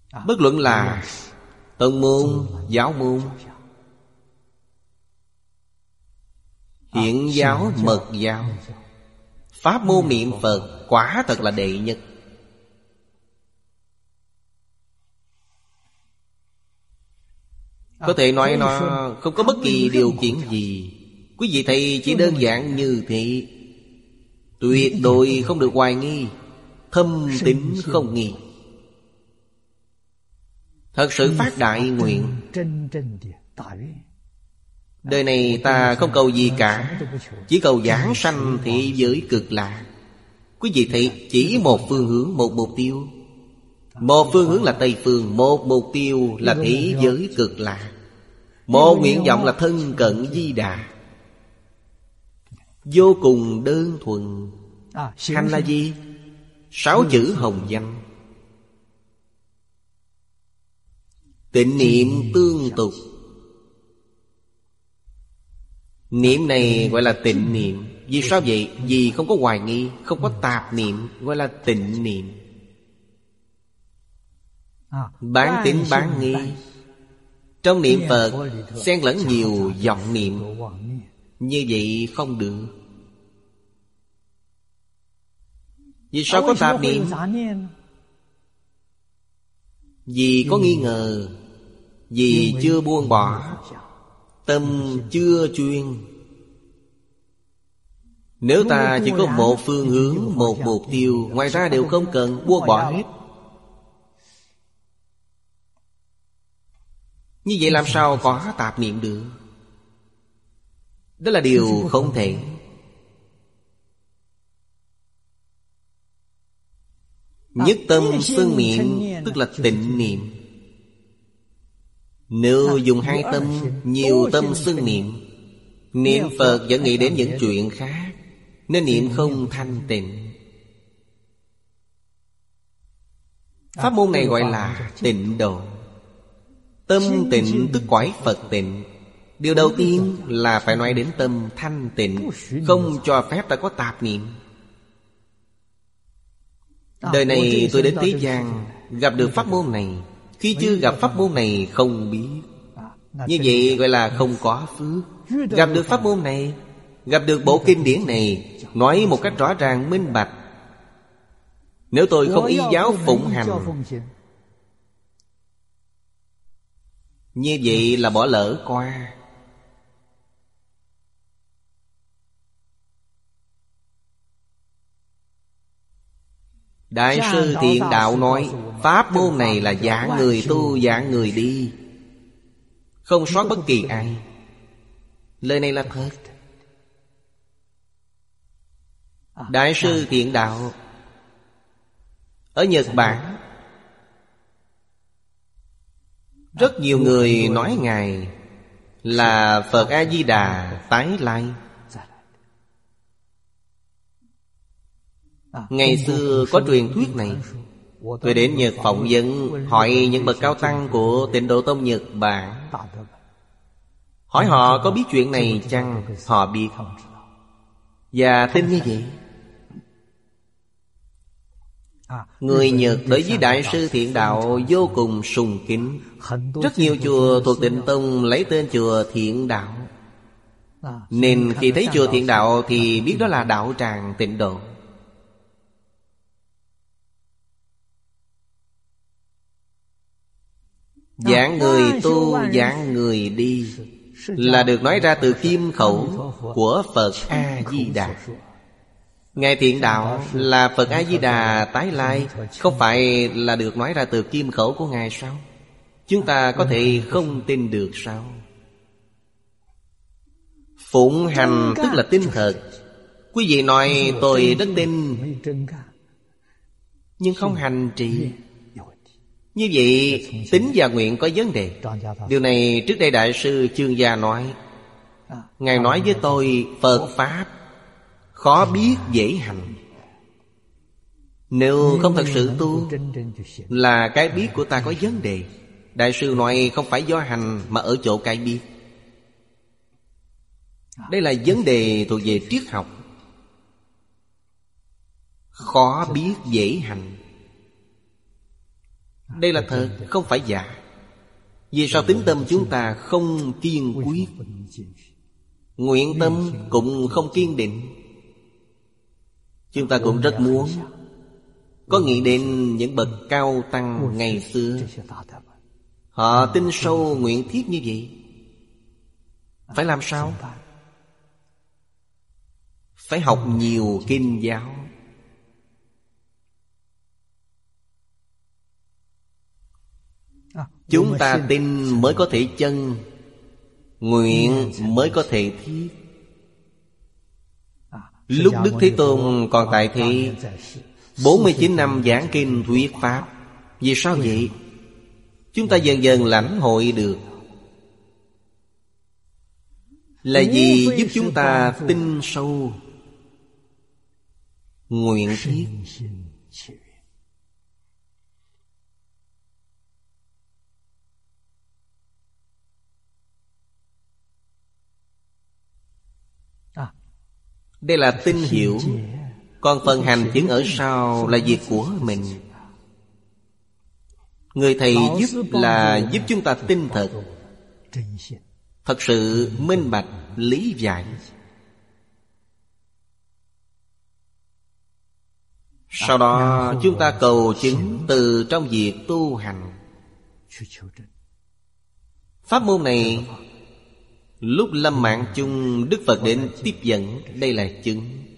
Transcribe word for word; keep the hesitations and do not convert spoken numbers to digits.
Bất luận là tông môn, giáo môn, Hiển giáo, Mật giáo, pháp môn niệm Phật quả thật là đệ nhất. Có thể nói nó không có bất kỳ điều kiện gì. Quý vị thầy chỉ đơn giản như thế, tuyệt đối không được hoài nghi, thâm tín không nghi. Thật sự phát đại nguyện. Đời này ta không cầu gì cả, chỉ cầu giảng sanh thế giới cực lạc. Quý vị thấy chỉ một phương hướng, một mục tiêu. Một phương hướng là Tây Phương, một mục tiêu là thế giới cực lạc. Một nguyện vọng là thân cận Di Đà. Vô cùng đơn thuần. Hành là gì? Sáu chữ hồng danh. Tịnh niệm tương tục. Niệm này gọi là tịnh niệm. Vì sao vậy? Vì không có hoài nghi, không có tạp niệm, gọi là tịnh niệm. Bán tín bán nghi. Trong niệm Phật xen lẫn nhiều vọng niệm, như vậy không được. Vì sao có tạp niệm? Vì có nghi ngờ, vì chưa buông bỏ, tâm chưa chuyên. Nếu ta chỉ có một phương hướng, một mục tiêu, ngoài ra đều không cần, buông bỏ hết. Như vậy làm sao có tạp niệm được? Đó là điều không thể. Nhất tâm xưng niệm tức là tịnh niệm. Nếu dùng hai tâm, nhiều tâm xưng niệm, niệm Phật vẫn nghĩ đến những chuyện khác, nên niệm không thanh tịnh. Pháp môn này gọi là tịnh độ. Tâm tịnh tức cõi Phật tịnh. Điều đầu tiên là phải nói đến tâm thanh tịnh, không cho phép ta có tạp niệm. Đời này tôi đến thế gian gặp được pháp môn này. Khi chưa gặp pháp môn này không biết. Như vậy gọi là không có phước. Gặp được pháp môn này, gặp được bộ kinh điển này, nói một cách rõ ràng minh bạch. Nếu tôi không y giáo phụng hành, như vậy là bỏ lỡ qua. Đại sư Thiện Đạo nói pháp môn này là dạng người tu, dạng người đi, không sót bất kỳ ai. Lời này là thật. Đại sư Thiện Đạo ở Nhật Bản, rất nhiều người nói Ngài là Phật A-di-đà tái lai. Ngày xưa có truyền thuyết này. Tôi đến Nhật phỏng vấn, hỏi những bậc cao tăng của Tịnh Độ Tông Nhật Bản, hỏi họ có biết chuyện này chăng? Họ biết và tin như vậy. Người Nhật đối với Đại sư Thiện Đạo vô cùng sùng kính. Rất nhiều chùa thuộc Tịnh Tông lấy tên chùa Thiện Đạo, nên khi thấy chùa Thiện Đạo thì biết đó là đạo tràng Tịnh Độ. Dạng người tu, dạng người đi là được nói ra từ kim khẩu của Phật A-di-đà. Ngài Thiện Đạo là Phật A-di-đà tái lai, không phải là được nói ra từ kim khẩu của Ngài sao? Chúng ta có thể không tin được sao? Phụng hành tức là tin thật. Quý vị nói tôi rất tin, nhưng không hành trì, như vậy tín và nguyện có vấn đề. Điều này trước đây Đại sư Chương Gia nói. Ngài nói với tôi Phật Pháp khó biết dễ hành. Nếu không thật sự tu, là cái biết của ta có vấn đề. Đại sư nói không phải do hành mà ở chỗ cái biết. Đây là vấn đề thuộc về triết học. Khó biết dễ hành. Đây là thật, không phải giả. Vì sao tính tâm chúng ta không kiên quyết, nguyện tâm cũng không kiên định? Chúng ta cũng rất muốn có nghĩ đến những bậc cao tăng ngày xưa. Họ tin sâu nguyện thiết như vậy. Phải làm sao? Phải học nhiều kinh giáo. Chúng ta tin mới có thể chân, nguyện mới có thể thiết. Lúc Đức Thế Tôn còn tại thế, bốn mươi chín năm giảng kinh thuyết pháp. Vì sao vậy? Chúng ta dần dần lãnh hội được. Là vì giúp chúng ta tin sâu, nguyện thiết. Đây là tin hiểu. Còn phần hành chứng ở sau là việc của mình. Người thầy giúp là giúp chúng ta tin thật, thật sự minh bạch, lý giải. Sau đó chúng ta cầu chứng từ trong việc tu hành. Pháp môn này lúc lâm mạng chung, Đức Phật đến tiếp dẫn. Đây là chứng.